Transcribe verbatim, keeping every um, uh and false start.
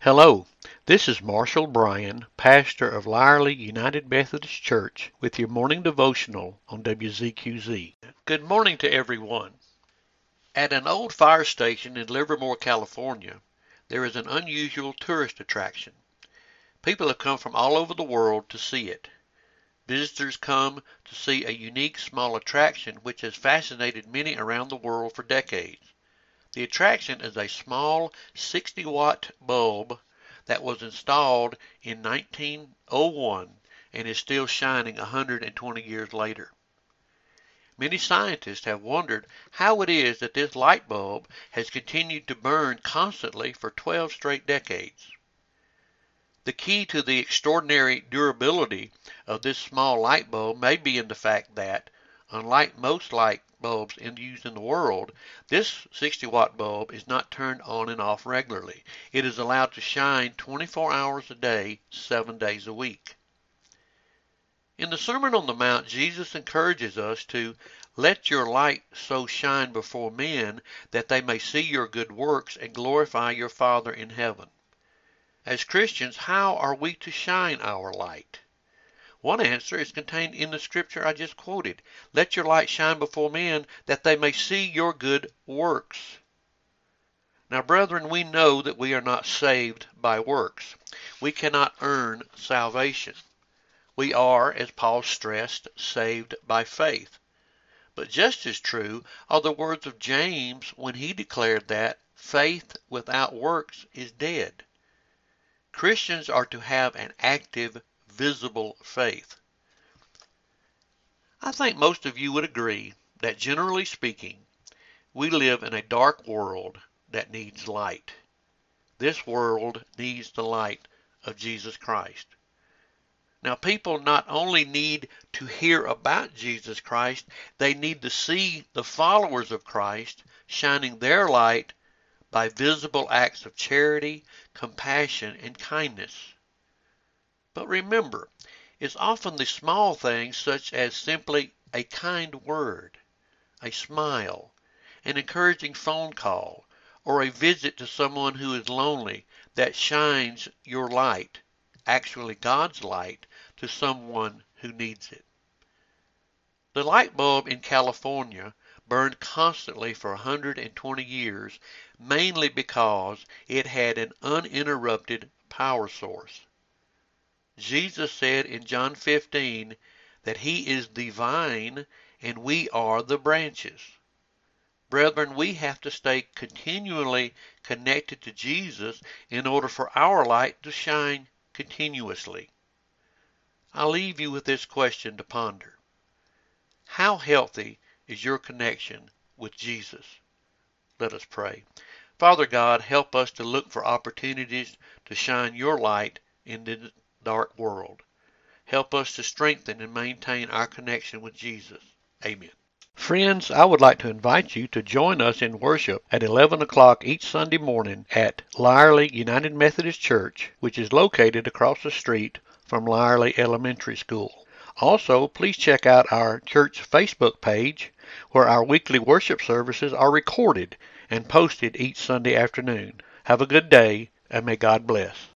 Hello, this is Marshall Bryan, pastor of Lyerly United Methodist Church, with your morning devotional on W Z Q Z. Good morning to everyone. At an old fire station in Livermore, California, there is an unusual tourist attraction. People have come from all over the world to see it. Visitors come to see a unique small attraction which has fascinated many around the world for decades. The attraction is a small sixty watt bulb that was installed in nineteen oh one and is still shining one hundred twenty years later. Many scientists have wondered how it is that this light bulb has continued to burn constantly for twelve straight decades. The key to the extraordinary durability of this small light bulb may be in the fact that, unlike most light bulbs in used in the world, this sixty watt bulb is not turned on and off regularly. It is allowed to shine twenty-four hours a day, seven days a week. In the Sermon on the Mount, Jesus encourages us to let your light so shine before men that they may see your good works and glorify your Father in heaven. As Christians, how are we to shine our light? One answer is contained in the scripture I just quoted. Let your light shine before men that they may see your good works. Now, brethren, we know that we are not saved by works. We cannot earn salvation. We are, as Paul stressed, saved by faith. But just as true are the words of James when he declared that faith without works is dead. Christians are to have an active, visible faith. I think most of you would agree that, generally speaking, we live in a dark world that needs light. This world needs the light of Jesus Christ. Now, people not only need to hear about Jesus Christ, they need to see the followers of Christ shining their light by visible acts of charity, compassion, and kindness. But remember, it's often the small things such as simply a kind word, a smile, an encouraging phone call, or a visit to someone who is lonely that shines your light, actually God's light, to someone who needs it. The light bulb in California burned constantly for one hundred twenty years, mainly because it had an uninterrupted power source. Jesus said in John fifteen that he is the vine and we are the branches. Brethren, we have to stay continually connected to Jesus in order for our light to shine continuously. I'll leave you with this question to ponder. How healthy is your connection with Jesus? Let us pray. Father God, help us to look for opportunities to shine your light in this dark world. Help us to strengthen and maintain our connection with Jesus. Amen. Friends, I would like to invite you to join us in worship at eleven o'clock each Sunday morning at Lyerly United Methodist Church, which is located across the street from Lyerly Elementary School. Also, please check out our church Facebook page, where our weekly worship services are recorded and posted each Sunday afternoon. Have a good day, and may God bless.